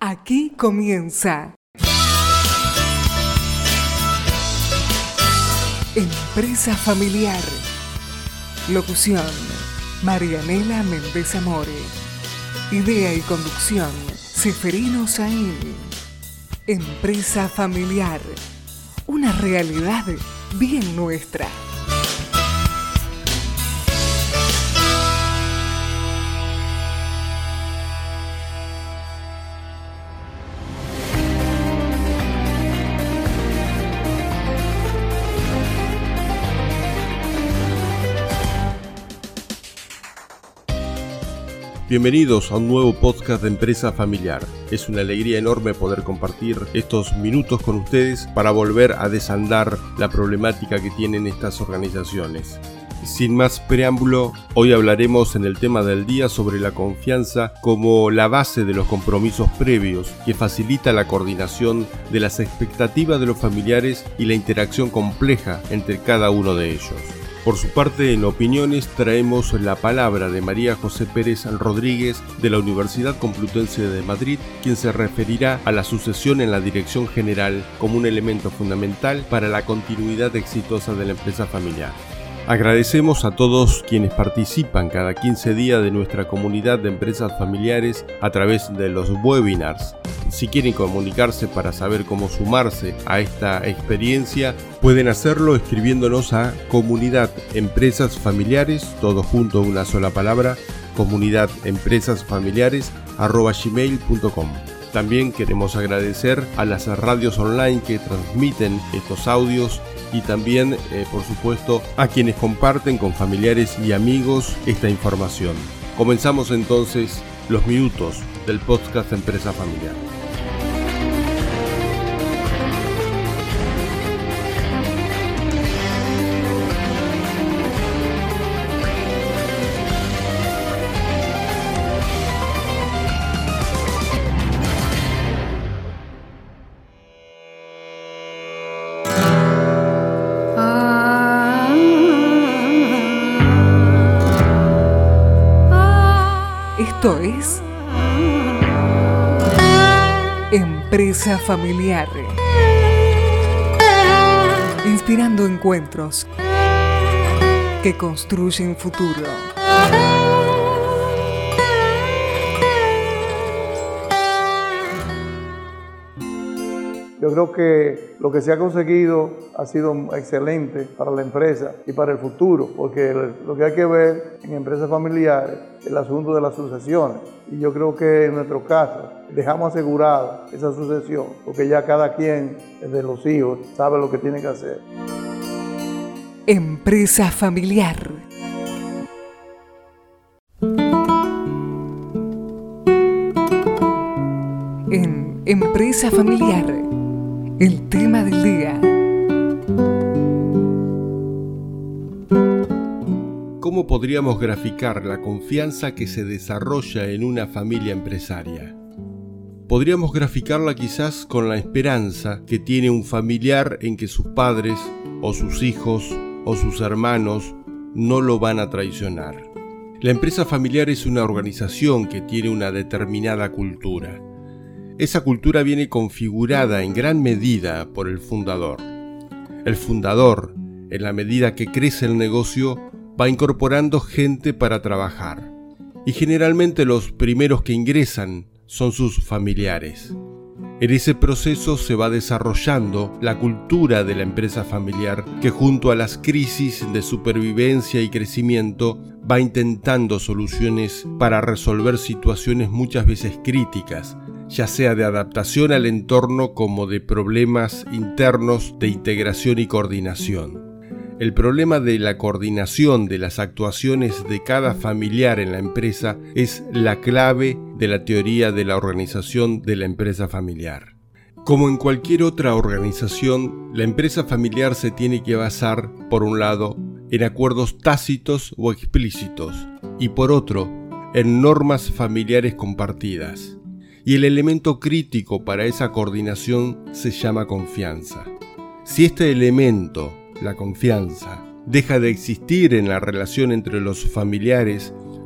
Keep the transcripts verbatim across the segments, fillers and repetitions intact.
Aquí comienza Empresa Familiar. Locución: Marianela Méndez Amore. Idea y conducción: Seferino Saín. Empresa Familiar, una realidad bien nuestra. Bienvenidos a un nuevo podcast de Empresa Familiar. Es una alegría enorme poder compartir estos minutos con ustedes para volver a desandar la problemática que tienen estas organizaciones. Sin más preámbulo, hoy hablaremos en el tema del día sobre la confianza como la base de los compromisos previos que facilita la coordinación de las expectativas de los familiares y la interacción compleja entre cada uno de ellos. Por su parte, en Opiniones traemos la palabra de María José Pérez Rodríguez de la Universidad Complutense de Madrid, quien se referirá a la sucesión en la dirección general como un elemento fundamental para la continuidad exitosa de la empresa familiar. Agradecemos a todos quienes participan cada quince días de nuestra comunidad de empresas familiares a través de los webinars. Si quieren comunicarse para saber cómo sumarse a esta experiencia, pueden hacerlo escribiéndonos a Comunidad Empresas Familiares, todo junto en una sola palabra, comunidad empresas familiares arroba gmail punto com. También queremos agradecer a las radios online que transmiten estos audios y también, eh, por supuesto, a quienes comparten con familiares y amigos esta información. Comenzamos entonces los minutos del podcast Empresa Familiar. Esto es Empresa Familiar. Inspirando encuentros que construyen futuro. Yo creo que lo que se ha conseguido ha sido excelente para la empresa y para el futuro, porque lo que hay que ver en empresas familiares es el asunto de las sucesiones. Y yo creo que en nuestro caso dejamos asegurada esa sucesión, porque ya cada quien de los hijos sabe lo que tiene que hacer. Empresa Familiar. En Empresa Familiar, el tema del día. ¿Cómo podríamos graficar la confianza que se desarrolla en una familia empresaria? Podríamos graficarla quizás con la esperanza que tiene un familiar en que sus padres, o sus hijos, o sus hermanos no lo van a traicionar. La empresa familiar es una organización que tiene una determinada cultura. Esa cultura viene configurada en gran medida por el fundador. El fundador, en la medida que crece el negocio, va incorporando gente para trabajar. Y generalmente los primeros que ingresan son sus familiares. En ese proceso se va desarrollando la cultura de la empresa familiar que, junto a las crisis de supervivencia y crecimiento, va intentando soluciones para resolver situaciones muchas veces críticas, ya sea de adaptación al entorno como de problemas internos de integración y coordinación. El problema de la coordinación de las actuaciones de cada familiar en la empresa es la clave de la teoría de la organización de la empresa familiar. Como en cualquier otra organización, la empresa familiar se tiene que basar, por un lado, en acuerdos tácitos o explícitos, y por otro, en normas familiares compartidas. Y el elemento crítico para esa coordinación se llama confianza. Si este elemento, la confianza, deja de existir en la relación entre los familiares,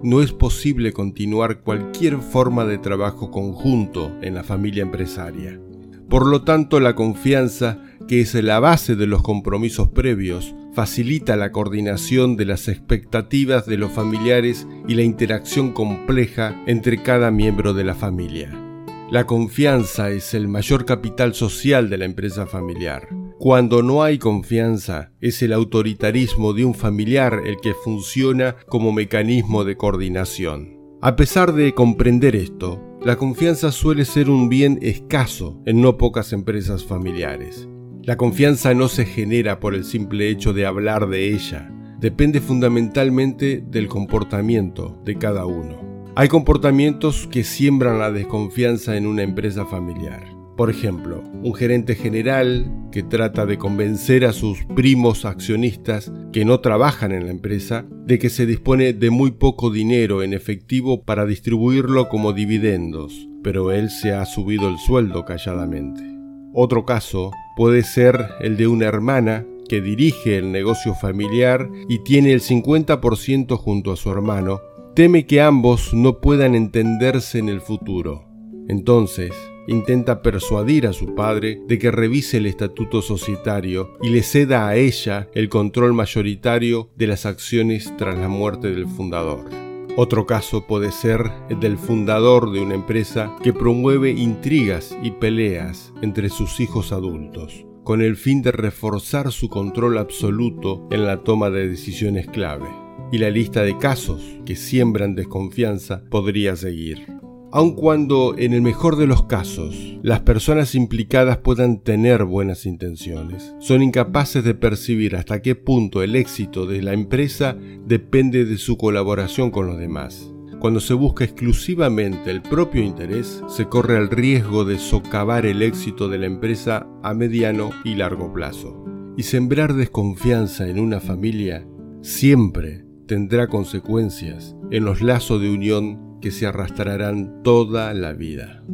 no es posible continuar cualquier forma de trabajo conjunto en la familia empresaria. Por lo tanto, la confianza, que es la base de los compromisos previos, facilita la coordinación de las expectativas de los familiares y la interacción compleja entre cada miembro de la familia. La confianza es el mayor capital social de la empresa familiar. Cuando no hay confianza, es el autoritarismo de un familiar el que funciona como mecanismo de coordinación. A pesar de comprender esto, la confianza suele ser un bien escaso en no pocas empresas familiares. La confianza no se genera por el simple hecho de hablar de ella. Depende fundamentalmente del comportamiento de cada uno. Hay comportamientos que siembran la desconfianza en una empresa familiar. Por ejemplo, un gerente general que trata de convencer a sus primos accionistas que no trabajan en la empresa de que se dispone de muy poco dinero en efectivo para distribuirlo como dividendos, pero él se ha subido el sueldo calladamente. Otro caso puede ser el de una hermana que dirige el negocio familiar y tiene el cincuenta por ciento junto a su hermano. Teme que ambos no puedan entenderse en el futuro. Entonces, intenta persuadir a su padre de que revise el estatuto societario y le ceda a ella el control mayoritario de las acciones tras la muerte del fundador. Otro caso puede ser el del fundador de una empresa que promueve intrigas y peleas entre sus hijos adultos, con el fin de reforzar su control absoluto en la toma de decisiones clave. Y la lista de casos que siembran desconfianza podría seguir. Aun cuando, en el mejor de los casos, las personas implicadas puedan tener buenas intenciones, son incapaces de percibir hasta qué punto el éxito de la empresa depende de su colaboración con los demás. Cuando se busca exclusivamente el propio interés, se corre el riesgo de socavar el éxito de la empresa a mediano y largo plazo. Y sembrar desconfianza en una familia siempre tendrá consecuencias en los lazos de unión que se arrastrarán toda la vida.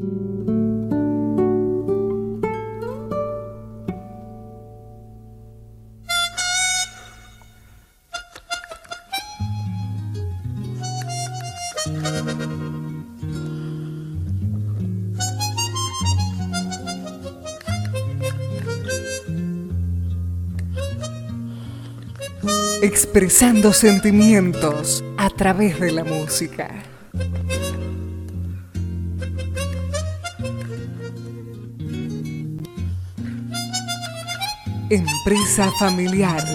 Expresando sentimientos a través de la música. Empresa familiar.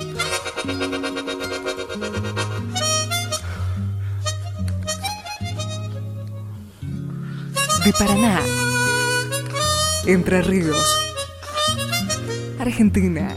De Paraná, Entre Ríos, Argentina.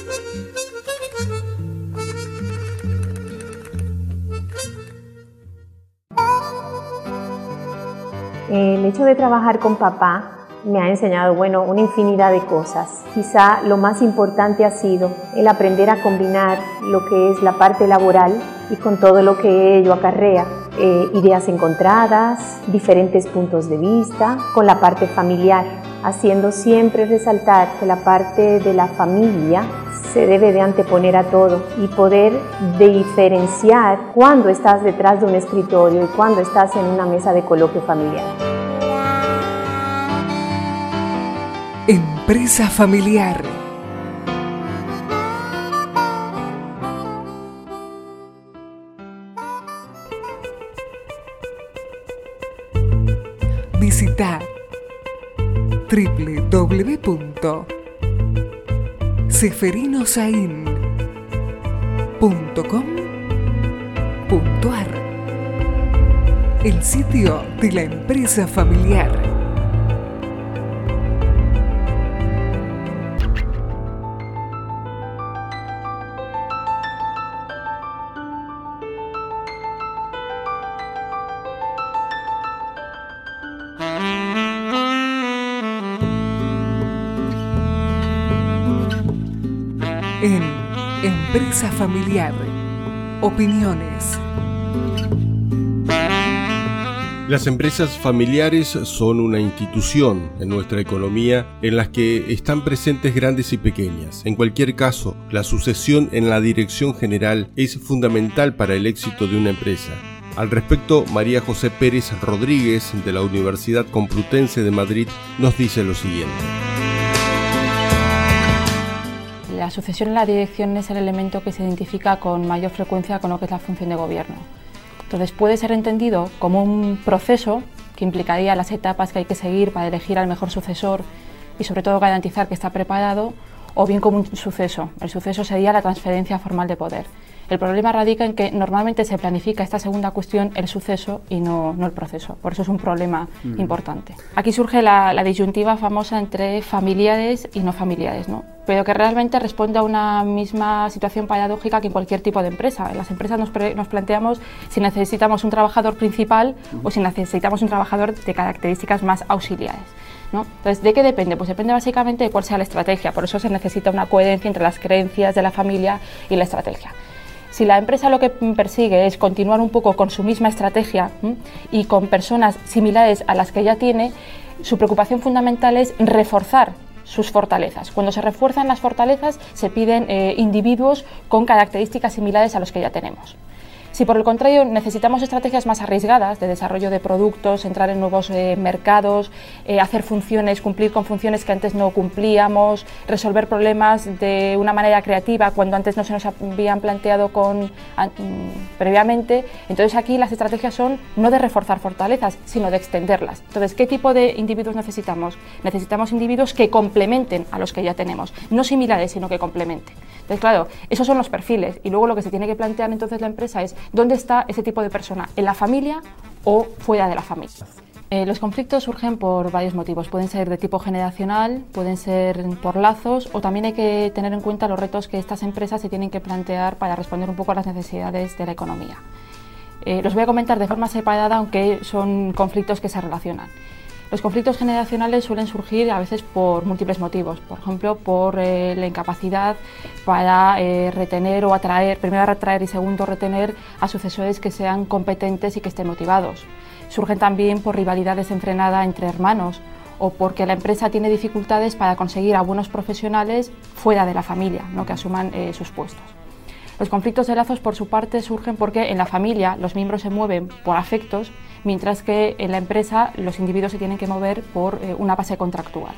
El hecho de trabajar con papá me ha enseñado, bueno, una infinidad de cosas. Quizá lo más importante ha sido el aprender a combinar lo que es la parte laboral y con todo lo que ello acarrea, eh, ideas encontradas, diferentes puntos de vista, con la parte familiar, haciendo siempre resaltar que la parte de la familia se debe de anteponer a todo y poder diferenciar cuando estás detrás de un escritorio y cuando estás en una mesa de coloquio familiar. Empresa familiar. Visita doble u doble u doble u punto seferinosain punto com punto ar, el sitio de la empresa familiar. En Empresa Familiar, opiniones. Las empresas familiares son una institución en nuestra economía en las que están presentes grandes y pequeñas. En cualquier caso, la sucesión en la dirección general es fundamental para el éxito de una empresa. Al respecto, María José Pérez Rodríguez, de la Universidad Complutense de Madrid, nos dice lo siguiente. La sucesión en la dirección es el elemento que se identifica con mayor frecuencia con lo que es la función de gobierno. Entonces puede ser entendido como un proceso que implicaría las etapas que hay que seguir para elegir al mejor sucesor y sobre todo garantizar que está preparado, o bien como un suceso. El suceso sería la transferencia formal de poder. El problema radica en que normalmente se planifica esta segunda cuestión, el suceso, y no, no el proceso. Por eso es un problema mm. importante. Aquí surge la, la disyuntiva famosa entre familiares y no familiares, ¿no? Pero que realmente responde a una misma situación paradójica que en cualquier tipo de empresa. En las empresas nos, pre, nos planteamos si necesitamos un trabajador principal mm. o si necesitamos un trabajador de características más auxiliares, ¿no? Entonces, ¿de qué depende? Pues depende básicamente de cuál sea la estrategia. Por eso se necesita una coherencia entre las creencias de la familia y la estrategia. Si la empresa lo que persigue es continuar un poco con su misma estrategia ¿m? y con personas similares a las que ya tiene, su preocupación fundamental es reforzar sus fortalezas. Cuando se refuerzan las fortalezas, se piden eh, individuos con características similares a los que ya tenemos. Si por el contrario necesitamos estrategias más arriesgadas de desarrollo de productos, entrar en nuevos eh, mercados, eh, hacer funciones, cumplir con funciones que antes no cumplíamos, resolver problemas de una manera creativa cuando antes no se nos habían planteado con, an, previamente, entonces aquí las estrategias son no de reforzar fortalezas, sino de extenderlas. Entonces, ¿qué tipo de individuos necesitamos? Necesitamos individuos que complementen a los que ya tenemos, no similares, sino que complementen. Entonces, claro, esos son los perfiles y luego lo que se tiene que plantear entonces la empresa es ¿dónde está ese tipo de persona? ¿En la familia o fuera de la familia? Eh, los conflictos surgen por varios motivos. Pueden ser de tipo generacional, pueden ser por lazos o también hay que tener en cuenta los retos que estas empresas se tienen que plantear para responder un poco a las necesidades de la economía. Eh, los voy a comentar de forma separada, aunque son conflictos que se relacionan. Los conflictos generacionales suelen surgir a veces por múltiples motivos, por ejemplo, por eh, la incapacidad para eh, retener o atraer, primero atraer y segundo retener a sucesores que sean competentes y que estén motivados. Surgen también por rivalidad desenfrenada entre hermanos o porque la empresa tiene dificultades para conseguir a buenos profesionales fuera de la familia, ¿no? que asuman eh, sus puestos. Los conflictos de lazos, por su parte, surgen porque en la familia los miembros se mueven por afectos, mientras que en la empresa los individuos se tienen que mover por eh, una base contractual.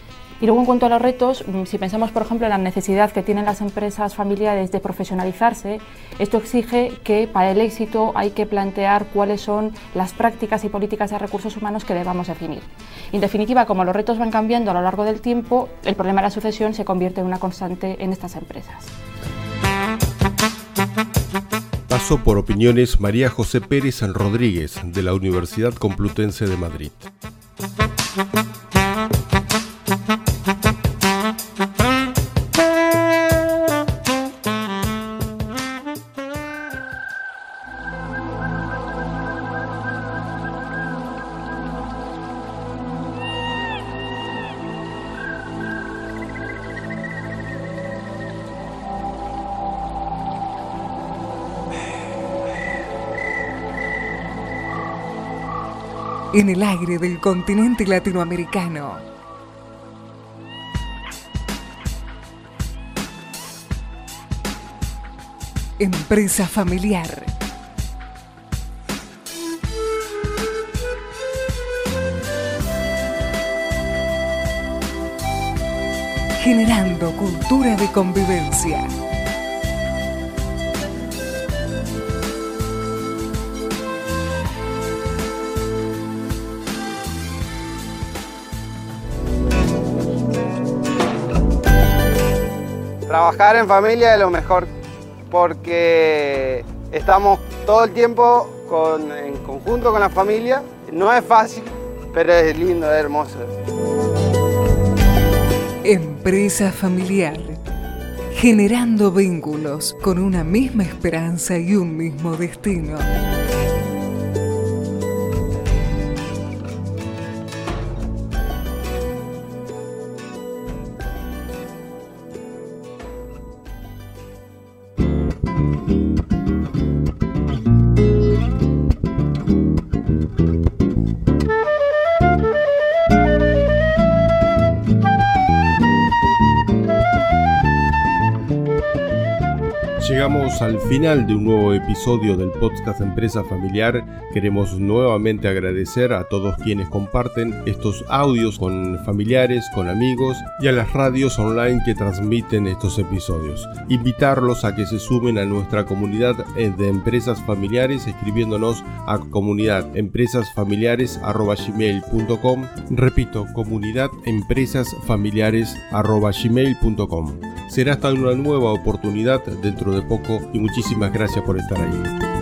Y luego, en cuanto a los retos, si pensamos, por ejemplo, en la necesidad que tienen las empresas familiares de profesionalizarse, esto exige que para el éxito hay que plantear cuáles son las prácticas y políticas de recursos humanos que debamos definir. En definitiva, como los retos van cambiando a lo largo del tiempo, el problema de la sucesión se convierte en una constante en estas empresas. Pasó por Opiniones María José Pérez Rodríguez, de la Universidad Complutense de Madrid. En el aire del continente latinoamericano. Empresa familiar. Generando cultura de convivencia. Trabajar en familia es lo mejor porque estamos todo el tiempo con, en conjunto con la familia. No es fácil, pero es lindo, es hermoso. Empresa familiar, generando vínculos con una misma esperanza y un mismo destino. llegamos al final de un nuevo episodio del podcast Empresa Familiar. Queremos nuevamente agradecer a todos quienes comparten estos audios con familiares, con amigos y a las radios online que transmiten estos episodios. Invitarlos a que se sumen a nuestra comunidad de empresas familiares escribiéndonos a comunidad empresas familiares arroba gmail punto com. Repito, comunidad empresas familiares arroba gmail punto com. Será hasta una nueva oportunidad dentro de poco y muchísimas gracias por estar ahí.